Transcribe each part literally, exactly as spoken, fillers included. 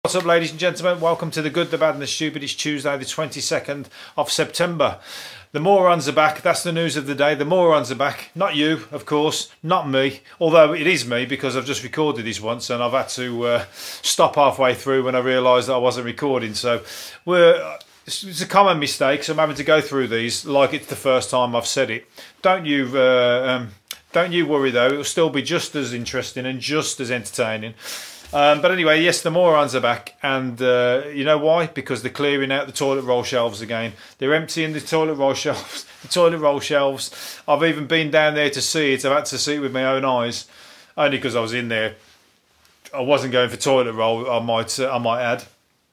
What's up, ladies and gentlemen? Welcome to the Good, the Bad and the Stupid. It's Tuesday the twenty-second of September. The morons are back. That's the news of the day. The morons are back. Not you, of course. Not me. Although it is me because I've just recorded this once and I've had to uh, stop halfway through when I realised that I wasn't recording. So we're... It's a common mistake, so I'm having to go through these like it's the first time I've said it. Don't you uh, um, don't you worry though, it'll still be just as interesting and just as entertaining. Um, but anyway, yes, the morons are back, and uh, you know why? Because they're clearing out the toilet roll shelves again. They're emptying the toilet roll shelves. The toilet roll shelves. I've even been down there to see it. I've had to see it with my own eyes, only because I was in there. I wasn't going for toilet roll, I might, uh, I might add.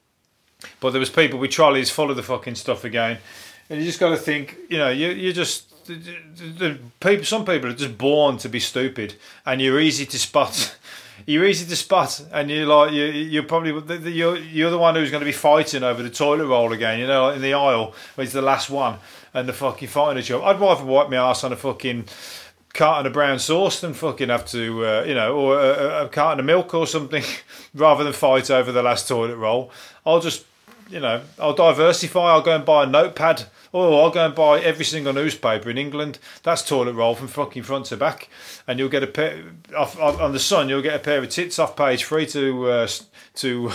But there was people with trolleys full of the fucking stuff again, and you just got to think, you know, you you just the, the, the people. Some people are just born to be stupid, and you're easy to spot. You're easy to spot, and you're like you you're probably you're you're the one who's going to be fighting over the toilet roll again. You know, like in the aisle where it's the last one, and the fucking fighting each other. I'd rather wipe my ass on a fucking carton of brown sauce than fucking have to, uh, you know, or a, a carton of milk or something, rather than fight over the last toilet roll. I'll just, you know, I'll diversify. I'll go and buy a notepad, or I'll go and buy every single newspaper in England. That's toilet roll from fucking front to back, and you'll get a pair off, off on the Sun. You'll get a pair of tits off page three to uh, to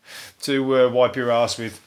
to uh, wipe your ass with.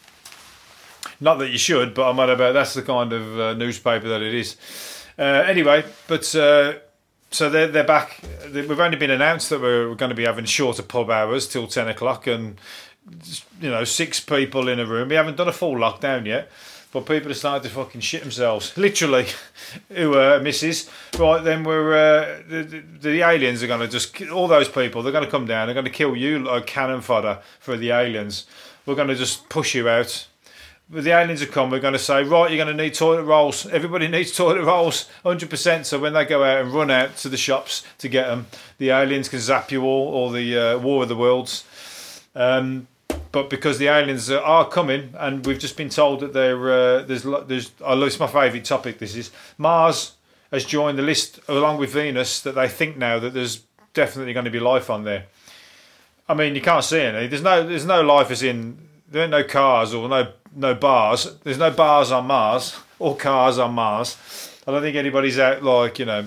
Not that you should, but I'm on about that's the kind of uh, newspaper that it is. Uh, anyway, but uh, so they're they're back. We've only been announced that we're going to be having shorter pub hours till ten o'clock, and you know, six people in a room. We haven't done a full lockdown yet, but people are starting to fucking shit themselves, literally. Who uh, misses? Right, then we're uh, the, the, the aliens are going to just all those people. They're going to come down. They're going to kill you like cannon fodder for the aliens. We're going to just push you out. But the aliens have come, we're going to say, right, you're going to need toilet rolls. Everybody needs toilet rolls, one hundred percent. So when they go out and run out to the shops to get them, the aliens can zap you all, or the uh, War of the Worlds. Um, but because the aliens are coming, and we've just been told that they're, uh, there's, there's, oh, it's my favourite topic, this is, Mars has joined the list, along with Venus, that they think now that there's definitely going to be life on there. I mean, you can't see any. There's no, there's no life as in, there ain't no cars or no no bars. There's no bars on Mars or cars on Mars. I don't think anybody's out like, you know,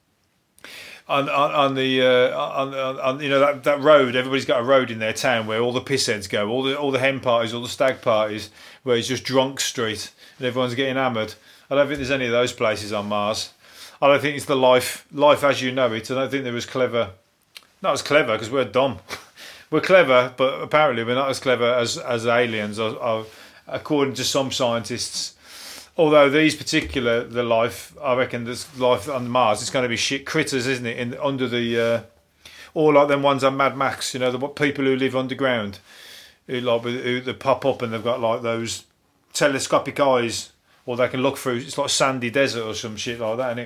on on, on the uh, on, on, on you know that, that road. Everybody's got a road in their town where all the pissheads go, all the all the hen parties, all the stag parties, where it's just drunk street and everyone's getting hammered. I don't think there's any of those places on Mars. I don't think it's the life life as you know it. I don't think they're as clever. Not as clever because we're dumb. We're clever, but apparently we're not as clever as as aliens are. are according to some scientists. Although these particular, the life, I reckon this life on Mars, it's going to be shit critters, isn't it? In under the, uh, all like them ones on Mad Max, you know, the people who live underground, who like who they pop up and they've got like those telescopic eyes, or they can look through. It's like sandy desert or some shit like that, isn't it?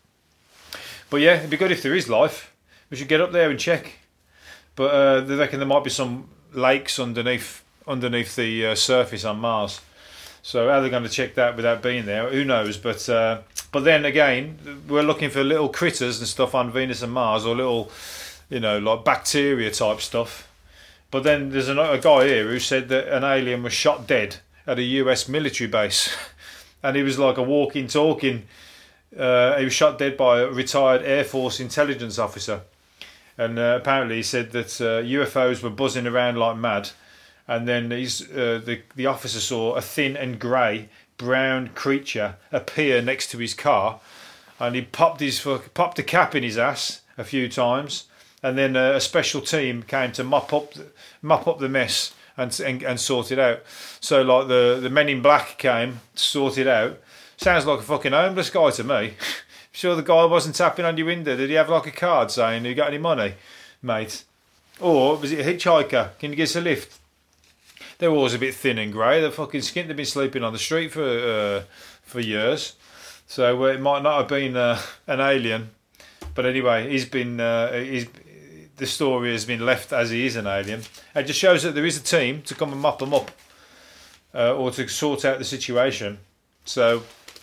But yeah, it'd be good if there is life. We should get up there and check. But uh, they reckon there might be some lakes underneath. underneath the uh, surface on Mars. So how they're going to check that without being there, who knows? But uh, but then again, we're looking for little critters and stuff on Venus and Mars, or little, you know, like bacteria type stuff. But then there's a, a guy here who said that an alien was shot dead at a U S military base. And he was like a walking, talking, uh, he was shot dead by a retired Air Force intelligence officer. And uh, apparently he said that uh, U F Os were buzzing around like mad. And then he's, uh, the, the officer saw a thin and grey brown creature appear next to his car, and he popped his popped a cap in his ass a few times, and then a, a special team came to mop up mop up the mess and, and and sort it out. So like the, the Men in Black came, sorted out. Sounds like a fucking homeless guy to me. Sure the guy wasn't tapping on your window? Did he have like a card saying, "You got any money, mate?" Or was it a hitchhiker? Can you give us a lift? They're always a bit thin and grey. They're fucking skint. They've been sleeping on the street for uh, for years, so uh, it might not have been uh, an alien. But anyway, he's been. Uh, he's the story has been left as he is an alien. It just shows that there is a team to come and mop them up, uh, or to sort out the situation. So,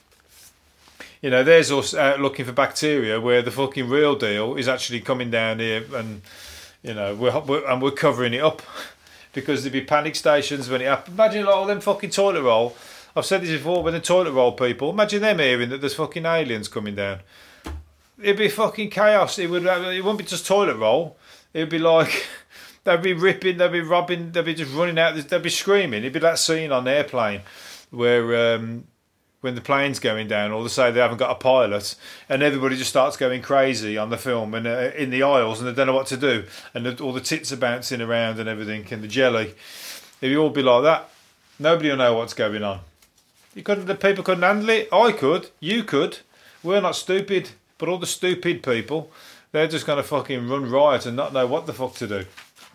you know, there's us out looking for bacteria, where the fucking real deal is actually coming down here, and you know, we're, we're and we're covering it up. because there'd be panic stations when it happened. Imagine like all them fucking toilet roll. I've said this before, when the toilet roll people, imagine them hearing that there's fucking aliens coming down. It'd be fucking chaos. It would. It wouldn't be just toilet roll. It'd be like they'd be ripping, they'd be robbing, they'd be just running out. They'd be screaming. It'd be that scene on Airplane where um, when the plane's going down, or they say they haven't got a pilot, and everybody just starts going crazy on the film and uh, in the aisles, and they don't know what to do, and the, all the tits are bouncing around and everything, and the jelly. It'd all be like that. Nobody will know what's going on. You couldn't. The people couldn't handle it. I could. You could. We're not stupid. But all the stupid people, they're just going to fucking run riot and not know what the fuck to do.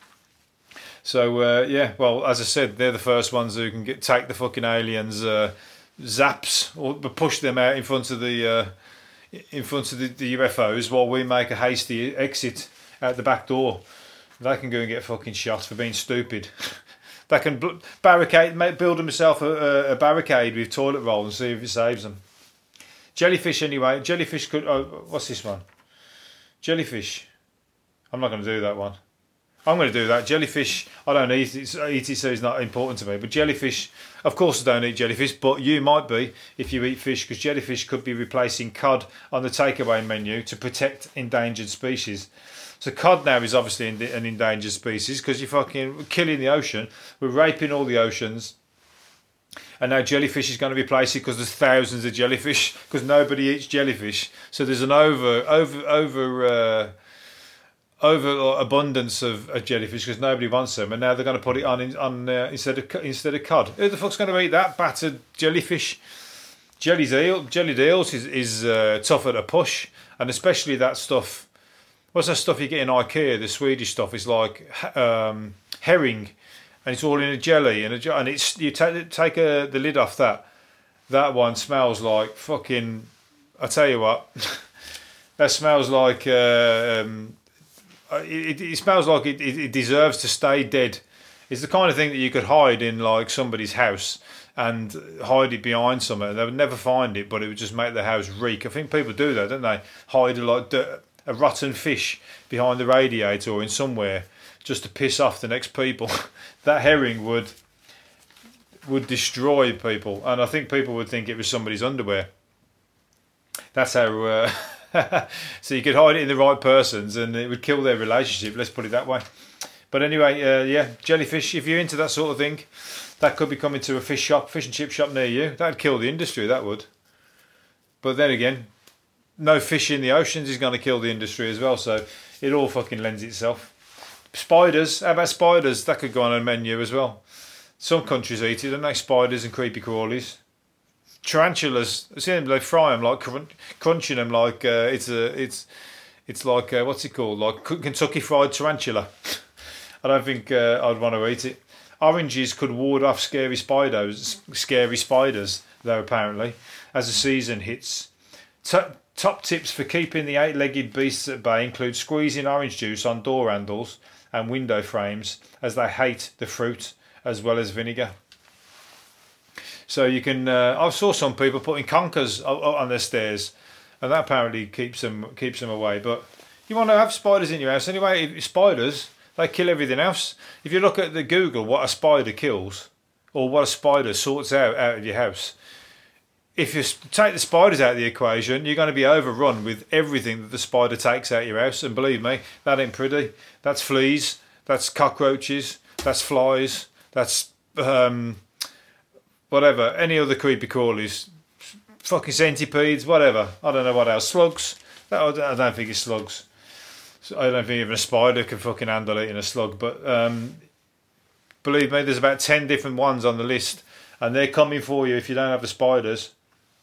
So, uh, yeah, well, as I said, they're the first ones who can get take the fucking aliens' uh, zaps or push them out in front of the uh, in front of the, the U F Os while we make a hasty exit out the back door. They can go and get fucking shot for being stupid. They can barricade, build themselves a, a barricade with toilet roll and see if it saves them. Jellyfish, anyway. Jellyfish could. Oh, what's this one? Jellyfish. I'm not going to do that one. I'm going to do that. Jellyfish. I don't eat it. Eat it, so it's not important to me. But jellyfish. Of course, I don't eat jellyfish. But you might be if you eat fish, because jellyfish could be replacing cod on the takeaway menu to protect endangered species. So cod now is obviously an endangered species because you're fucking killing the ocean. We're raping all the oceans. And now jellyfish is going to replace it because there's thousands of jellyfish because nobody eats jellyfish. So there's an over over over uh, over abundance of, of jellyfish because nobody wants them. And now they're going to put it on in, on uh, instead of instead of cod. Who the fuck's going to eat that battered jellyfish? Jelly's eel, jellied eels is is uh, tougher to push, and especially that stuff. What's that stuff you get in IKEA? The Swedish stuff is like um, herring. And it's all in a jelly, and a, and it's you take take a, the lid off that. That one smells like fucking. I tell you what, that smells like. Uh, um, it, it smells like it, it, it deserves to stay dead. It's the kind of thing that you could hide in like somebody's house and hide it behind somewhere. They would never find it, but it would just make the house reek. I think people do that, don't they? Hide a, like a rotten fish behind the radiator or in somewhere, just to piss off the next people. That herring would would destroy people, and I think people would think it was somebody's underwear. That's how. Uh, so you could hide it in the right person's, and it would kill their relationship. Let's put it that way. But anyway, uh, yeah, jellyfish. If you're into that sort of thing, that could be coming to a fish shop, fish and chip shop near you. That'd kill the industry. That would. But then again, no fish in the oceans is going to kill the industry as well. So it all fucking lends itself. Spiders, how about spiders? That could go on a menu as well. Some countries eat it, don't they? Spiders and creepy crawlies. Tarantulas, see them, they fry them like crun- crunching them like uh, it's a it's it's like uh, what's it called? Like Kentucky Fried Tarantula. I don't think uh, I'd want to eat it. Oranges could ward off scary spiders, scary spiders though apparently as the season hits. T- top tips for keeping the eight-legged beasts at bay include squeezing orange juice on door handles and window frames, as they hate the fruit as well as vinegar. So you can. Uh, I saw some people putting conkers on their stairs, and that apparently keeps them keeps them away. But you want to have spiders in your house anyway. If spiders, they kill everything else. If you look at the Google, what a spider kills, or what a spider sorts out out of your house. If you take the spiders out of the equation, you're going to be overrun with everything that the spider takes out of your house. And believe me, that ain't pretty. That's fleas, that's cockroaches, that's flies, that's um, whatever, any other creepy crawlies, fucking centipedes, whatever. I don't know what else. Slugs. I don't think it's slugs. I don't think even a spider can fucking handle eating a slug. But um, believe me, there's about ten different ones on the list, and they're coming for you if you don't have the spiders.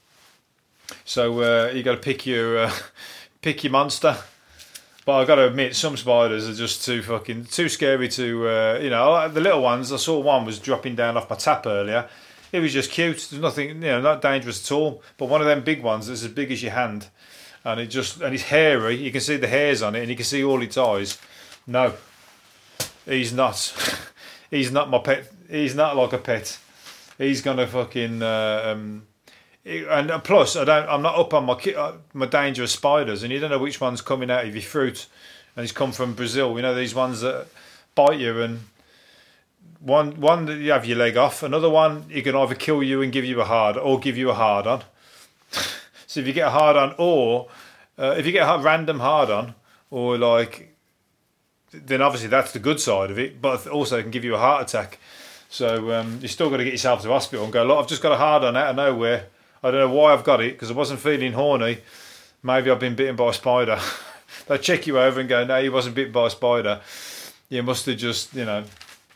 So uh, you got to pick your uh, pick your monster. But I've got to admit, some spiders are just too fucking too scary to uh, you know. The little ones, I saw one was dropping down off my tap earlier. It was just cute. There's nothing, you know, not dangerous at all. But one of them big ones that's as big as your hand, and it just and it's hairy. You can see the hairs on it, and you can see all its eyes. No, he's not. He's not my pet. He's not like a pet. He's gonna fucking. Uh, um, and plus, I don't. I'm not up on my uh, my dangerous spiders, and you don't know which one's coming out of your fruit, and he's come from Brazil. You know these ones that bite you and one one that you have your leg off. Another one he can either kill you and give you a hard, or give you a hard on. So if you get a hard on, or uh, if you get a random hard on, or like, then obviously that's the good side of it. But also it can give you a heart attack. So um, you still got to get yourself to the hospital and go, look, I've just got a hard on out of nowhere. I don't know why I've got it, because I wasn't feeling horny. Maybe I've been bitten by a spider. They check you over and go, no, you wasn't bitten by a spider. You must have just, you know,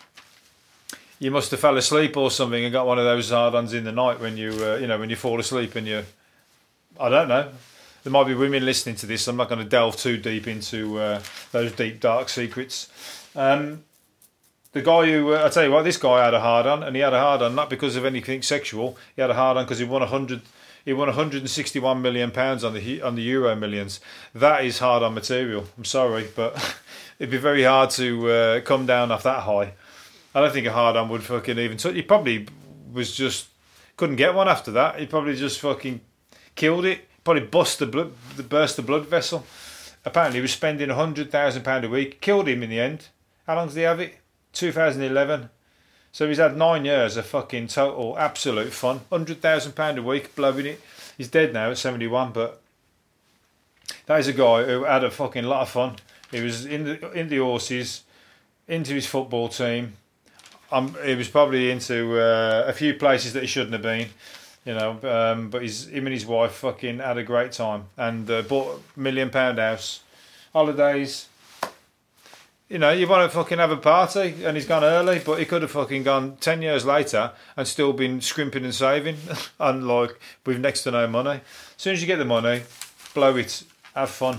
you must have fell asleep or something and got one of those hard-ons in the night when you, uh, you know, when you fall asleep and you, I don't know. There might be women listening to this. I'm not going to delve too deep into uh, those deep, dark secrets. Um, the guy who, uh, I tell you what, this guy had a hard-on, and he had a hard-on not because of anything sexual. He had a hard-on because he won a hundred. He won one hundred sixty-one million pounds on the on the Euro Millions. That is hard-on material. I'm sorry, but it'd be very hard to uh, come down off that high. I don't think a hard-on would fucking even touch. He probably was just couldn't get one after that. He probably just fucking killed it. Probably bust the blood, burst the blood vessel. Apparently, he was spending a hundred thousand pound a week. Killed him in the end. How long did he have it? two thousand eleven. So he's had nine years of fucking total absolute fun. one hundred thousand pounds a week, blowing it. He's dead now at seventy-one, but that is a guy who had a fucking lot of fun. He was in the, in the horses, into his football team. Um, he was probably into uh, a few places that he shouldn't have been, you know. Um, but he's, him and his wife fucking had a great time and uh, bought a million pound house, holidays. You know, you want to fucking have a party, and he's gone early, but he could have fucking gone ten years later and still been scrimping and saving, and like with next to no money. As soon as you get the money, blow it, have fun.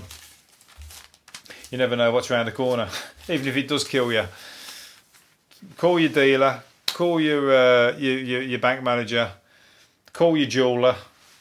You never know what's around the corner, even if it does kill you. Call your dealer, call your uh, your, your your bank manager, call your jeweler.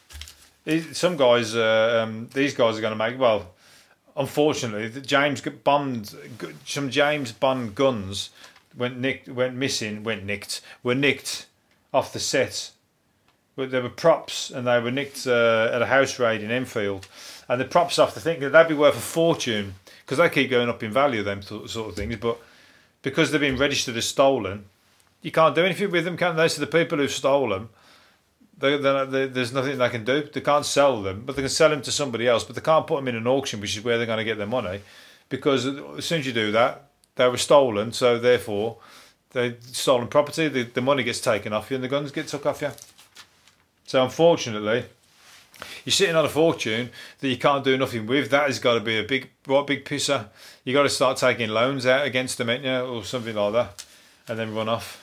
Some guys, uh, um, these guys are going to make well. Unfortunately, the James Bond, some James Bond guns went nicked, went missing, went nicked, were nicked off the set. But they were props, and they were nicked uh, at a house raid in Enfield. And the props off the thing, they'd be worth a fortune because they keep going up in value, them sort of things. But because they've been registered as stolen, you can't do anything with them, can they? So the people who stole them, They, they, they, there's nothing they can do. They can't sell them, but they can sell them to somebody else. But they can't put them in an auction, which is where they're going to get their money, because as soon as you do that, they were stolen. So therefore, they stolen property. The, the money gets taken off you, and the guns get took off you. So unfortunately, you're sitting on a fortune that you can't do nothing with. That has got to be a big, what big pisser. You got to start taking loans out against them, ain't you, or something like that, and then run off.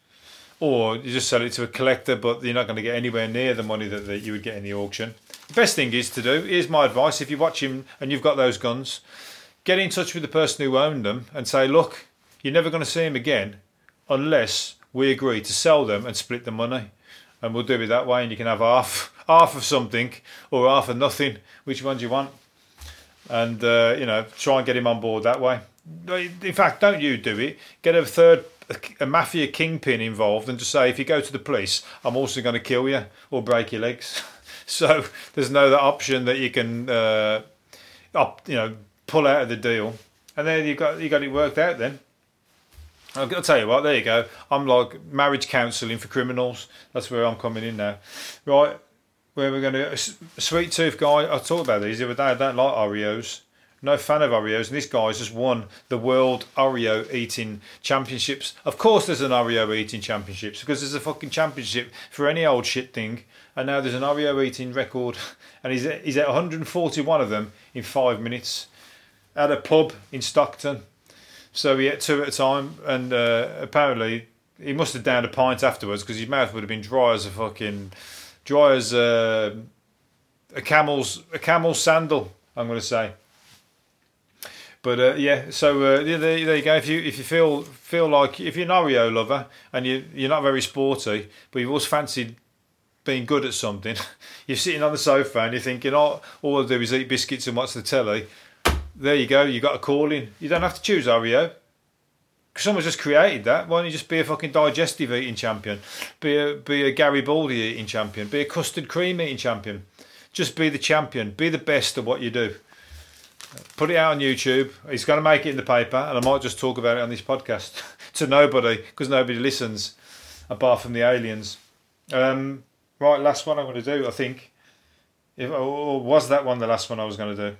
Or you just sell it to a collector, but you're not going to get anywhere near the money that, that you would get in the auction. The best thing is to do, here's my advice, if you're watching and you've got those guns, get in touch with the person who owned them and say, look, you're never going to see them again unless we agree to sell them and split the money. And we'll do it that way, and you can have half half of something or half of nothing. Which one do you want? And, uh, you know, try and get him on board that way. In fact, don't you do it. Get a third a mafia kingpin involved and just say, if you go to the police, I'm also going to kill you or break your legs. So there's no other option that you can uh, up, you know, pull out of the deal, and then you got you got it worked out. Then I'll, I'll tell you what, there you go. I'm like marriage counselling for criminals. That's where I'm coming in now. Right, where we're going to Sweet Tooth guy. I talked about these the other day. I don't like Oreos. No fan of Oreos, and this guy's just won the World Oreo Eating Championships. Of course there's an Oreo Eating Championships, because there's a fucking championship for any old shit thing, and now there's an Oreo Eating record, and he's at, he's at one hundred forty-one of them in five minutes at a pub in Stockton. So he ate two at a time, and uh, apparently he must have downed a pint afterwards, because his mouth would have been dry as a fucking, dry as a, a camel's, a camel's sandal, I'm going to say. But uh, yeah, so uh, there, there you go. If you if you feel feel like if you're an Oreo lover and you you're not very sporty, but you've always fancied being good at something, you're sitting on the sofa and you're thinking, oh, all I do is eat biscuits and watch the telly. There you go. You got a calling. You don't have to choose Oreo. Someone's just created that. Why don't you just be a fucking digestive eating champion? Be a be a Garibaldi eating champion. Be a custard cream eating champion. Just be the champion. Be the best at what you do. Put it out on YouTube. He's going to make it in the paper, and I might just talk about it on this podcast. to nobody because nobody listens apart from the aliens. Um, right, last one I'm going to do, I think. If, or was that one the last one I was going to do?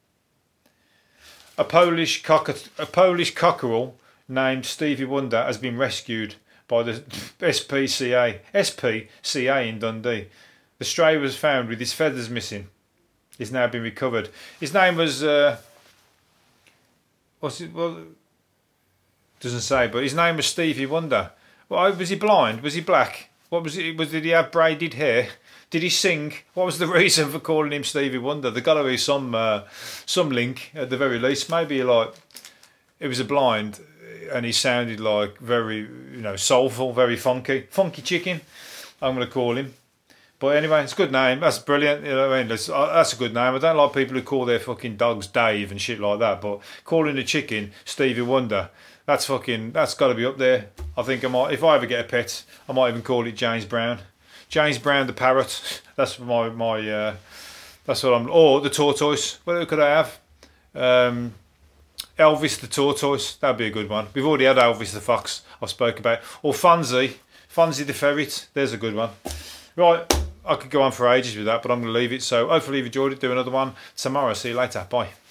A Polish cock a Polish cockerel named Stevie Wonder has been rescued by the S P C A S P C A in Dundee. The stray was found with his feathers missing. He's now been recovered. His name was uh, what's it? Well, doesn't say, but his name was Stevie Wonder. Well, was he blind? Was he black? What was it? Was did he have braided hair? Did he sing? What was the reason for calling him Stevie Wonder? There got to be some uh, some link at the very least. Maybe like it was a blind, and he sounded like very, you know, soulful, very funky, funky chicken. I'm going to call him. But anyway, it's a good name. That's brilliant. You know what I mean? That's, uh, that's a good name. I don't like people who call their fucking dogs Dave and shit like that. But calling a chicken Stevie Wonder, that's fucking, that's got to be up there. I think I might, if I ever get a pet, I might even call it James Brown. James Brown the parrot. That's my my. Uh, that's what I'm. Or the tortoise. What could I have? Um, Elvis the tortoise. That'd be a good one. We've already had Elvis the fox. I spoke about. Or Fonzie. Fonzie the ferret. There's a good one. Right. I could go on for ages with that, but I'm going to leave it. So hopefully you've enjoyed it. Do another one tomorrow. See you later. Bye.